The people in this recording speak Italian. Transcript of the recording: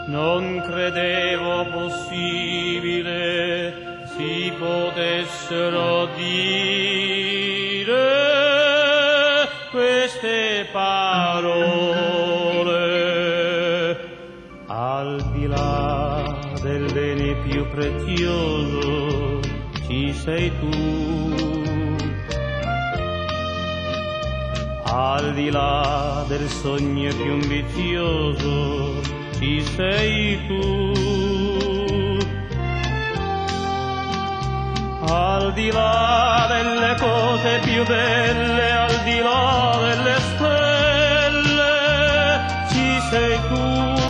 Non credevo possibile si potessero dire queste parole. Al di là del bene più prezioso ci sei tu. Al di là del sogno più ambizioso ci sei tu. Al di là delle cose più belle